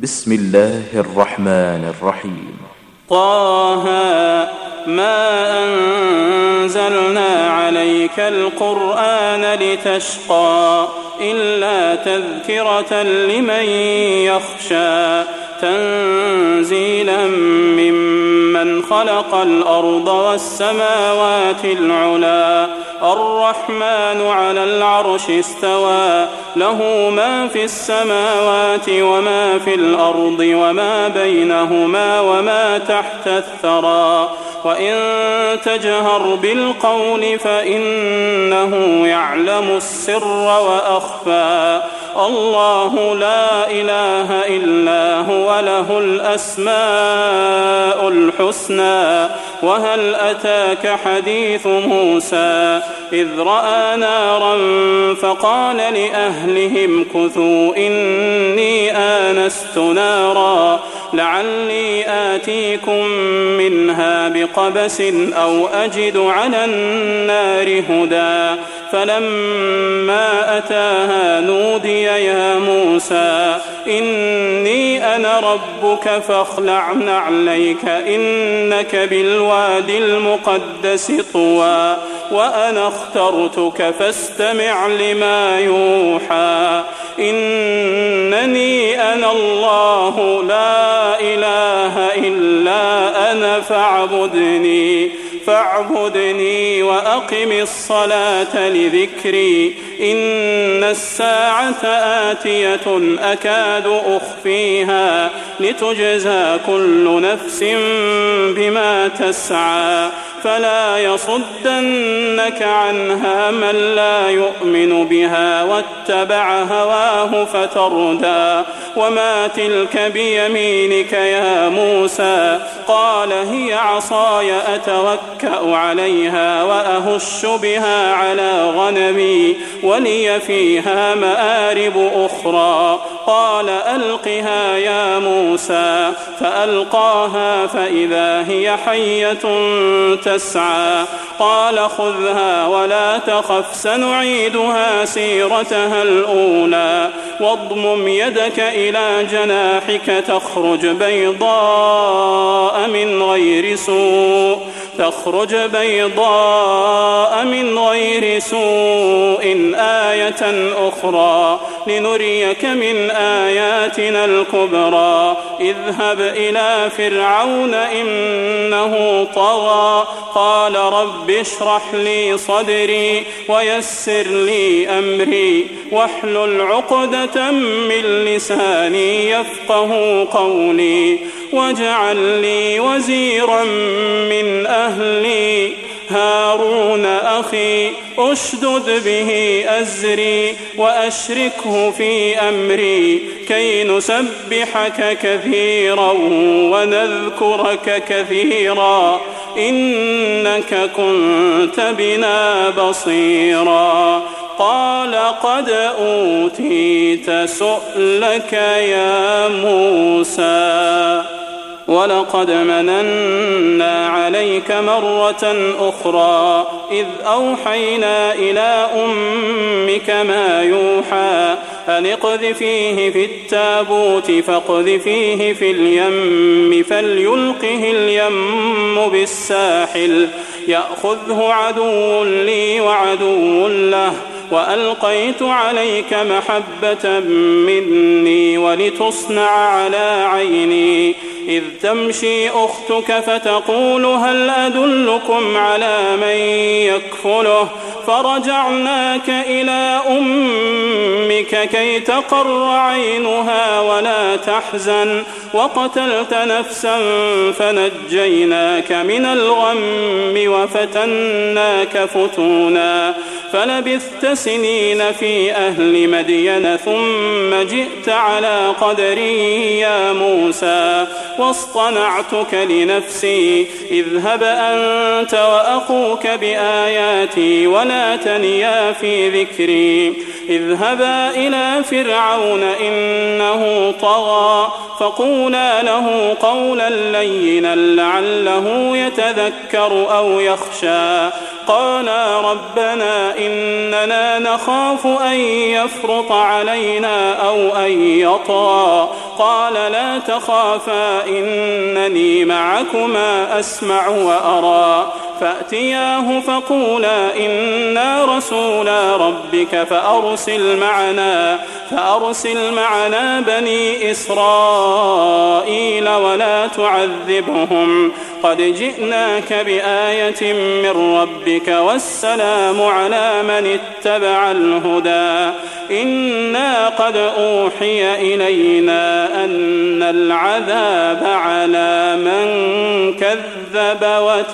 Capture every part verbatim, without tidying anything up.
بسم الله الرحمن الرحيم. طه ما أنزلنا عليك القرآن لتشقى إلا تذكرة لمن يخشى تنزيلا ممن خلق الأرض والسماوات العلى الرحمن على العرش استوى له ما في السماوات وما في الأرض وما بينهما وما تحت الثرى وإن تجهر بالقول فإنه يعلم السر وأخفى الله لا إله إلا هو له الأسماء الحسنى وهل أتاك حديث موسى إذ رأى نارا فقال لأهلهم كثوا إني آنست نارا لعلي آتيكم منها بقبس أو أجد على النار هدى فلما أتاها نودي يا موسى إني أنا ربك فاخلع نعليك إنك بالواد المقدس طوى وأنا اخترتك فاستمع لما يوحى إنني أنا الله لا إله إلا أنا فاعبدني فاعبدني وأقم الصلاة لذكري إن الساعة آتية أكاد أخفيها لتجزى كل نفس بما تسعى فلا يصدنك عنها من لا يؤمن بها واتبع هواه فتردى وما تلك بيمينك يا موسى قال هي عصاي أتوكأ عليها وأهش بها على غنمي ولي فيها مآرب أخرى قال ألقها يا موسى فألقاها فإذا هي حية تسعى قال خذها ولا تخف سنعيدها سيرتها الأولى واضمم يدك إلى جناحك تخرج بيضاء من غير سوء تخرج بيضاء من غير سوء آية أخرى لنريك من آياتنا الكبرى اذهب إلى فرعون إنه طغى قال رب اشرح لي صدري ويسر لي أمري واحلل عقدة من لساني يفقه قولي واجعل لي وزيرا من أهلي هارون أخي أشدد به أزري وأشركه في أمري كي نسبحك كثيرا ونذكرك كثيرا إنك كنت بنا بصيرا قال قد أوتيت سؤلك يا موسى ولقد مننا عليك مرة أخرى إذ أوحينا إلى أمك ما يوحى أن اقذفيه في التابوت فاقذفيه في اليم فليلقه اليم بالساحل يأخذه عدو لي وعدو له وألقيت عليك محبة مني ولتصنع على عيني إذ تمشي أختك فتقول هل أدلكم على من يكفله فرجعناك إلى أمك كي تقر عينها ولا تحزن وقتلت نفسا فنجيناك من الغم وفتناك فتونا فلبثت سنين في أهل مدين ثم جئت على قدري يا موسى واصطنعتك لنفسي اذهب أنت وأخوك بآياتي ولا تنيا في ذكري اذهبا إلى فرعون إنه طغى فقولا له قولا لينا لعله يتذكر أو يخشى قالا ربنا إننا نخاف أن يفرط علينا أو أن يطغى قال لا تخافا إنني معكما أسمع وأرى فأتياه فقولا إنا رسولا ربك فأرسل معنا فأرسل معنا بني إسرائيل ولا تعذبهم قد جئناك بآية من ربك والسلام على من اتبع الهدى إنا قد أوحي إلينا أن العذاب على من كذب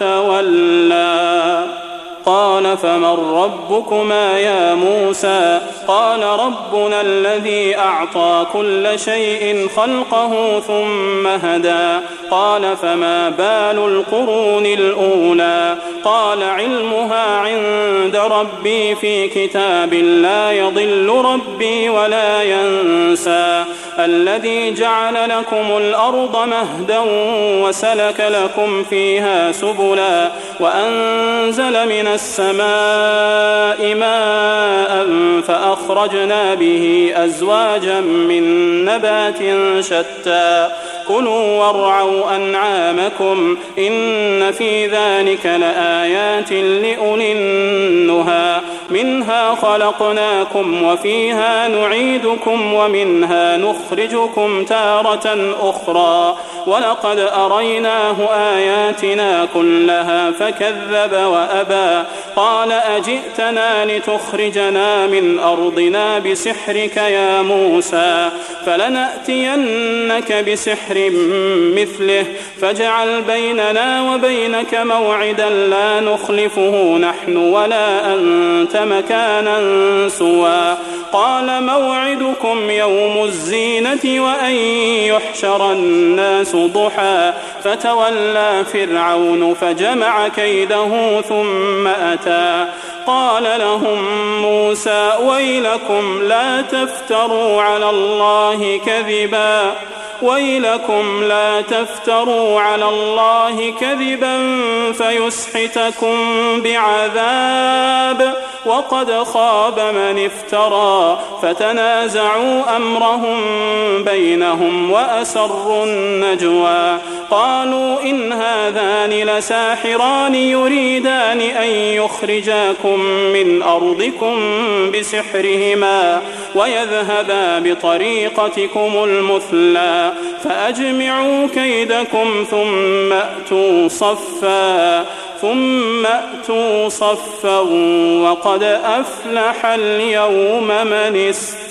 وتولى قال فمن ربكما يا موسى قال ربنا الذي أعطى كل شيء خلقه ثم هدى قال فما بال القرون الأولى قال علمها عند ربي في كتاب لا يضل ربي ولا ينسى الذي جعل لكم الأرض مهدا وسلك لكم فيها سبلا وأنزل من السماء ماء فأخرجنا به أزواجا من نبات شتى كلوا وارعوا أنعامكم إن في ذلك لآيات لأولي النهى منها خلقناكم وفيها نعيدكم ومنها نخرجكم تارة أخرى ولقد أريناه آياتنا كلها فكذب وأبى قال أجئتنا لتخرجنا من أرضنا بسحرك يا موسى فلنأتينك بسحر مثله فاجعل بيننا وبينك موعدا لا نخلفه نحن ولا أنت مكانا سوى قال موعدكم يوم الزينة وأن يحشر الناس ضحى فتولى فرعون فجمع كيده ثم أتى قال لهم موسى ويلكم لا تفتروا على الله كذبا ويلكم لا تفتروا على الله كذبا فيسحتكم بعذاب وقد خاب من افترى فتنازعوا أمرهم بينهم وأسروا النجوى قالوا إن هذان لساحران يريدان أن يخرجاكم من أرضكم بسحرهما ويذهبا بطريقتكم المثلى فأجمعوا كيدكم ثم أتوا صفا ثم أتوا صفا وقد أفلح اليوم من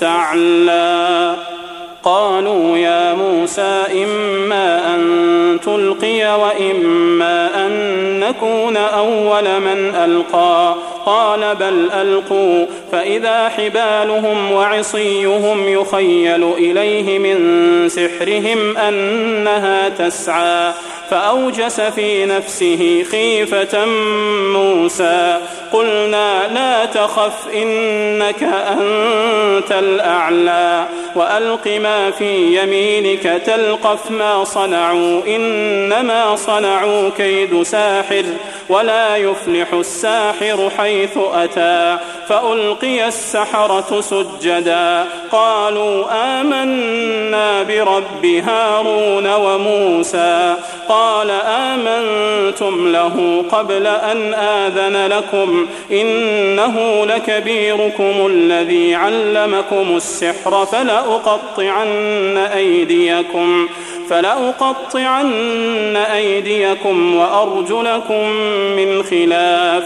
استعلى قالوا يا موسى إما أن تلقي وإما أن نكون أول من ألقى قال بل ألقوا فإذا حبالهم وعصيهم يخيل إليه من سحرهم أنها تسعى فأوجس في نفسه خيفة موسى قلنا لا تخف إنك أنت الأعلى وألق ما في يمينك تلقف ما صنعوا إنما صنعوا كيد ساحر ولا يفلح الساحر حيث أتى فألقي السحرة سجدا قالوا آمنا برب هارون وموسى قال آمنتم له قبل أن آذن لكم إنه لكبيركم الذي علمكم السحر فلأقطعن أيديكم فلأقطعن أيديكم وأرجلكم من خلاف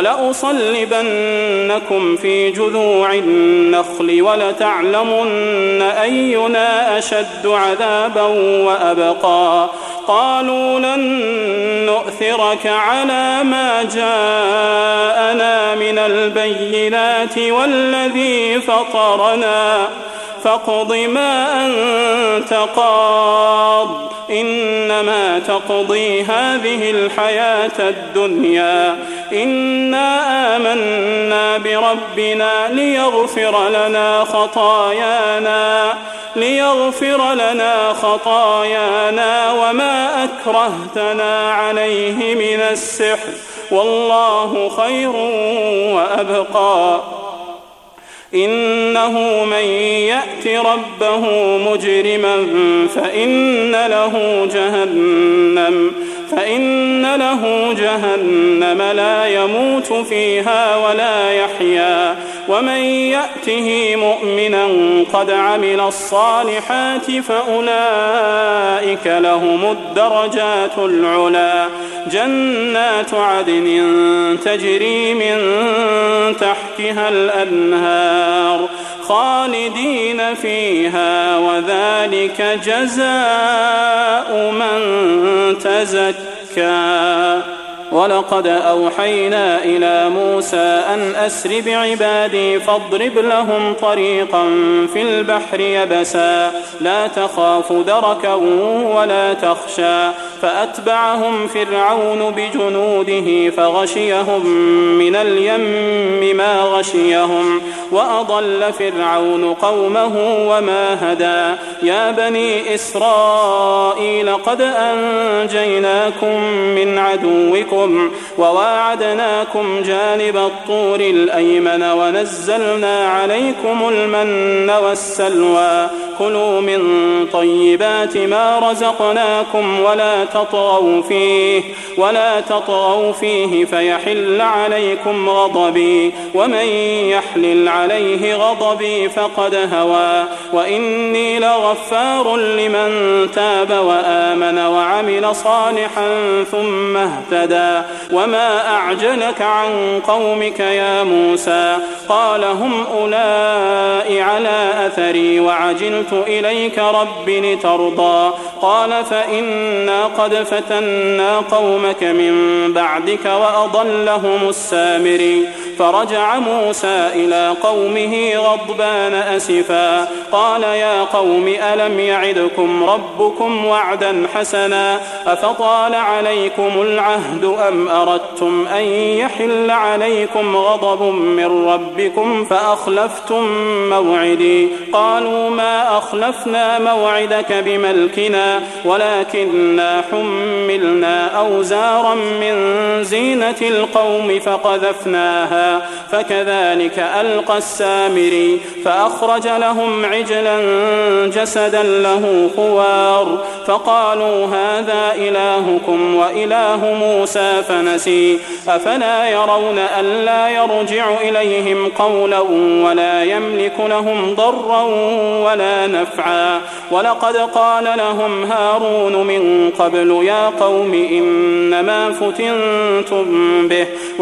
ولأصلبنكم في جذوع النخل ولتعلمن أينا أشد عذابا وأبقى قالوا لن نؤثرك على ما جاءنا من البينات والذي فطرنا فاقض ما أنت قاض إنما تقضي هذه الحياة الدنيا إنا آمنا بربنا ليغفر لنا خطايانا ليغفر لنا خطايانا وما أكرهتنا عليه من السحر والله خير وأبقى إنه من يأت ربه مجرما فإن له جهنم فإن له جهنم لا يموت فيها ولا يحيا ومن يأته مؤمنا قد عمل الصالحات فأولئك لهم الدرجات العلى جنات عدن تجري من تحتها الأنهار خالدين فيها وذلك جزاء من تزكى ولقد أوحينا إلى موسى أن أسر بعبادي فاضرب لهم طريقا في البحر يبسا لا تخاف دركا ولا تخشى فأتبعهم فرعون بجنوده فغشيهم من اليم ما غشيهم وأضل فرعون قومه وما هدى يا بني إسرائيل قد أنجيناكم من عدوكم وواعدناكم جانب الطور الأيمن ونزلنا عليكم المن والسلوى كلوا من طيبات ما رزقناكم ولا تطغوا فيه ولا تطغوا فيه فيحل عليكم غضبي ومن يحلل عليه غضبي فقد هوى وإني لغفار لمن تاب وآمن وعمل صالحا ثم اهتدى وما أعجلك عن قومك يا موسى قال هم أولئك على أثري وعجلت إليك رب لترضى قال فإنا قد فتنا قومك من بعدك وأضلهم السامري فرجع موسى إلى قومه غضبان أسفا قال يا قوم ألم يعدكم ربكم وعدا حسنا أفطال عليكم العهد أم أردتم أن يحل عليكم غضب من ربكم فأخلفتم موعدي قالوا ما أخلفنا موعدك بملكنا ولكننا حملنا أوزارا من زينة القوم فقذفناها فكذلك ألقى السامري فأخرج لهم عجلا جسدا له خوار فقالوا هذا إلهكم وإله موسى فنسي أفلا يرون ألا يرجع إليهم قولا ولا يملك لهم ضرا ولا نفعا ولقد قال لهم هارون من قبل يا قوم إنما فتنتم به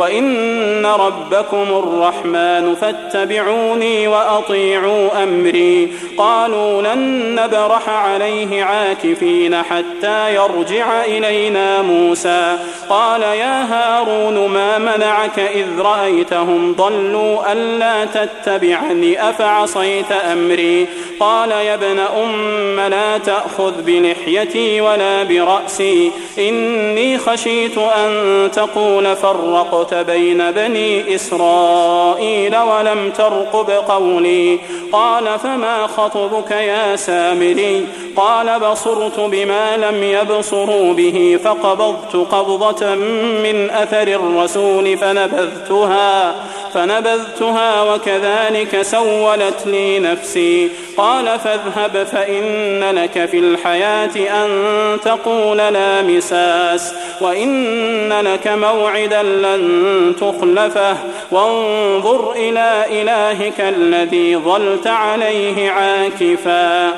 وإن ربكم الرحمن فاتبعوني وأطيعوا أمري قالوا لن نبرح عليه عاكفين حتى يرجع إلينا موسى قال يا هارون ما منعك إذ رأيتهم ضلوا ألا تتبعني أفعصيت أمري قال يا ابن أم لا تأخذ بلحيتي ولا برأسي إني خشيت أن تقول فرقت بين بني إسرائيل ولم ترقب قولي قال فما خطبك يا سامري قال بصرت بما لم يبصروا به فقبضت قبضة من أثر الرسول فنبذتها فنبذتها وكذلك سولت لي نفسي قال فاذهب فإن لك في الحياة أن تقول لا مساس وإن لك موعدا لن تخلفه وانظر إلى إلهك الذي ظلت عليه عاكفا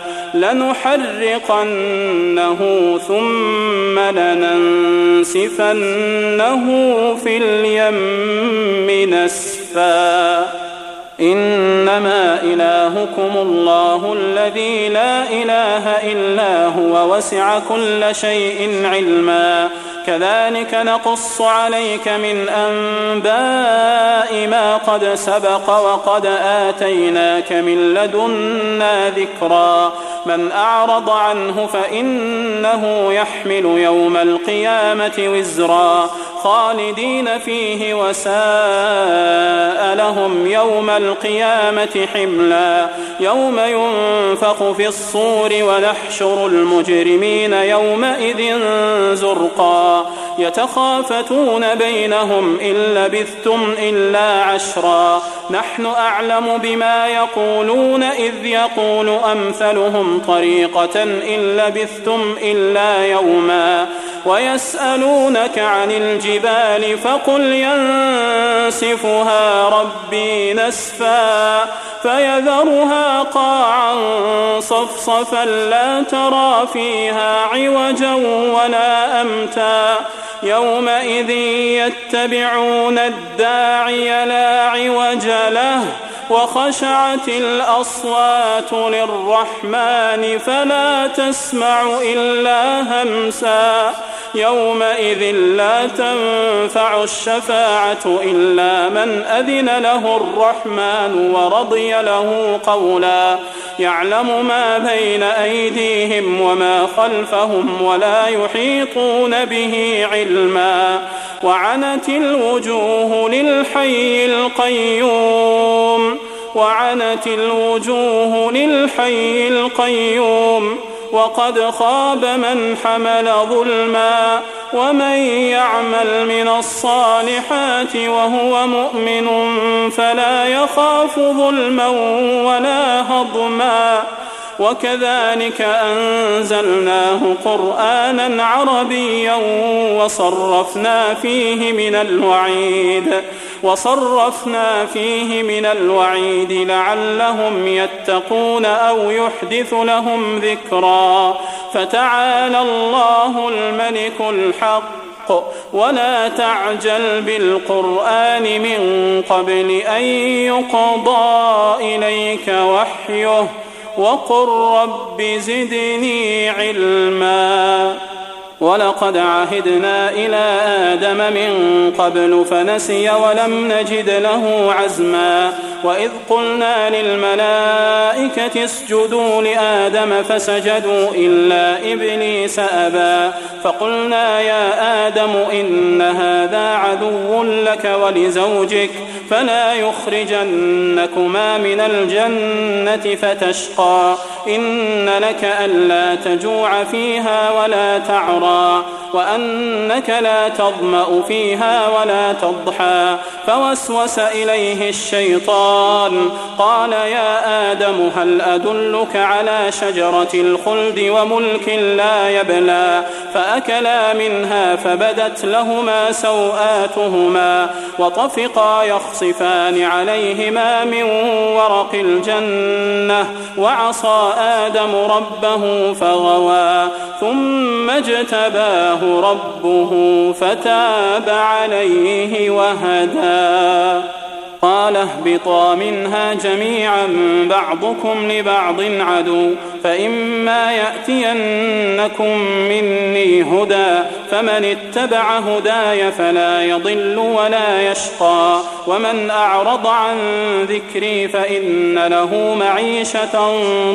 لنحرقنه ثم لننسفنه في اليم نسفا إنما إلهكم الله الذي لا إله إلا هو وسع كل شيء علما كذلك نقص عليك من أنباء ما قد سبق وقد آتيناك من لدنا ذكرا من أعرض عنه فإنه يحمل يوم القيامة وزرا خالدين فيه وساء لهم يوم القيامة حملا يوم ينفخ في الصور ونحشر المجرمين يومئذ زرقا يتخافتون بينهم إن لبثتم إلا عشرا نحن أعلم بما يقولون إذ يقول أمثلهم طريقة إن لبثتم إلا يوما ويسألونك عن الجبال فقل ينسفها ربي نسفا فيذرها قاعا صفصفا لا ترى فيها عوجا ولا أمتا يومئذ يتبعون الداعي لا عوج له وخشعت الأصوات للرحمن فلا تسمع إلا همسا يومئذ لا تنفع الشفاعة إلا من أذن له الرحمن ورضي له قولا يعلم ما بين أيديهم وما خلفهم ولا يحيطون به علما وعنت الوجوه للحي القيوم وعنت الوجوه للحي القيوم وقد خاب من حمل ظلما ومن يعمل من الصالحات وهو مؤمن فلا يخاف ظلما ولا هضما وكذلك أنزلناه قرآنا عربيا وصرفنا فيه من الوعيد وصرفنا فيه من الوعيد لعلهم يتقون أو يحدث لهم ذكرا فتعالى الله الملك الحق ولا تعجل بالقرآن من قبل أن يقضى إليك وحيه وقل رب زدني علما ولقد عهدنا إلى آدم من قبل فنسي ولم نجد له عزما وإذ قلنا للملائكة اسجدوا لآدم فسجدوا إلا إبليس أبى فقلنا يا آدم إن هذا عدو لك ولزوجك فلا يخرجنكما من الجنة فتشقى إن لك ألا تجوع فيها ولا تعرى وأنك لا تظمأ فيها ولا تضحى فوسوس إليه الشيطان قال يا آدم هل أدلك على شجرة الخلد وملك لا يبلى فأكلا منها فبدت لهما سوآتهما وطفقا يخصفان عليهما من ورق الجنة وعصى آدم ربه فغوى ثم اجتباه ربه فتاب عليه وهدى قال اهبطا منها جميعا بعضكم لبعض عدو فإما يأتينكم مني هدى فمن اتبع هداي فلا يضل ولا يشقى ومن أعرض عن ذكري فإن له معيشة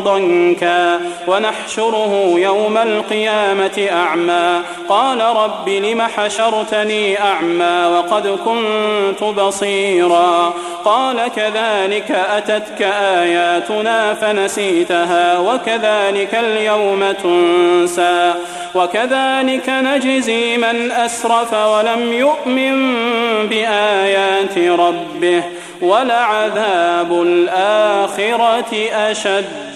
ضنكا ونحشره يوم القيامة أعمى قال رب لم حشرتني أعمى وقد كنت بصيرا قال كذلك أتتك آياتنا فنسيتها وكذلك اليوم تنسى وكذلك نجزي من أسرف ولم يؤمن بآيات ربه ولعذاب الآخرة أشد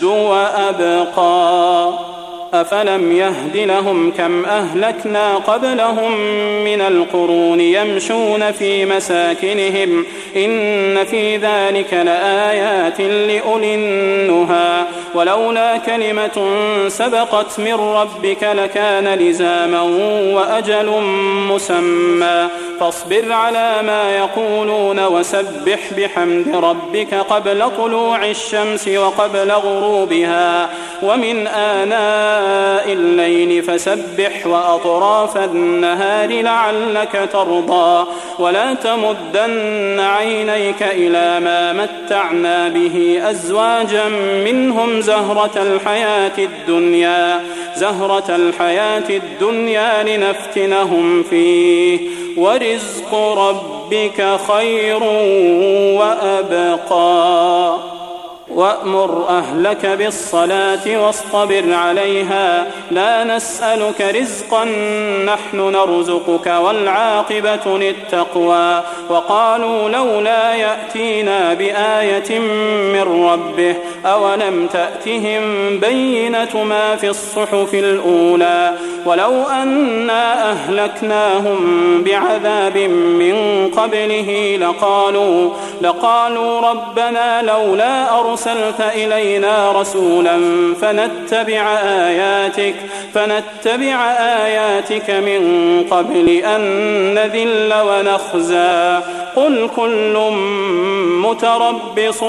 وأبقى أفلم يهد لهم كم أهلكنا قبلهم من القرون يمشون في مساكنهم إن في ذلك لآيات لأولي النهى ولولا كلمة سبقت من ربك لكان لزاما وأجل مسمى فاصبر على ما يقولون وسبح بحمد ربك قبل طلوع الشمس وقبل غروبها ومن آناء الليل فسبح وأطراف النهار لعلك ترضى ولا تمدن عينيك إلى ما متعنا به أزواجا منهم زهرة الحياة الدنيا زهرة الحياة الدنيا لنفتنهم فيه ورزق ربك خير وأبقى وأمر أهلك بالصلاة واصطبر عليها لا نسألك رزقا نحن نرزقك والعاقبة للتقوى وقالوا لولا يأتينا بآية من ربه أولم تأتهم بينة ما في الصحف الأولى ولو أنا أهلكناهم بعذاب من قبله لقالوا, لقالوا ربنا لولا أرسلت إلينا رسولا فنتبع آياتك, فنتبع آياتك من قبل أن نذل ونخزى قل كل متربص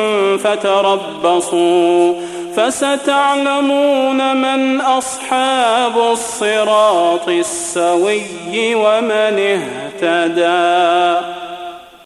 فتربصوا فستعلمون من أصحاب الصراط السوي ومن اهتدى.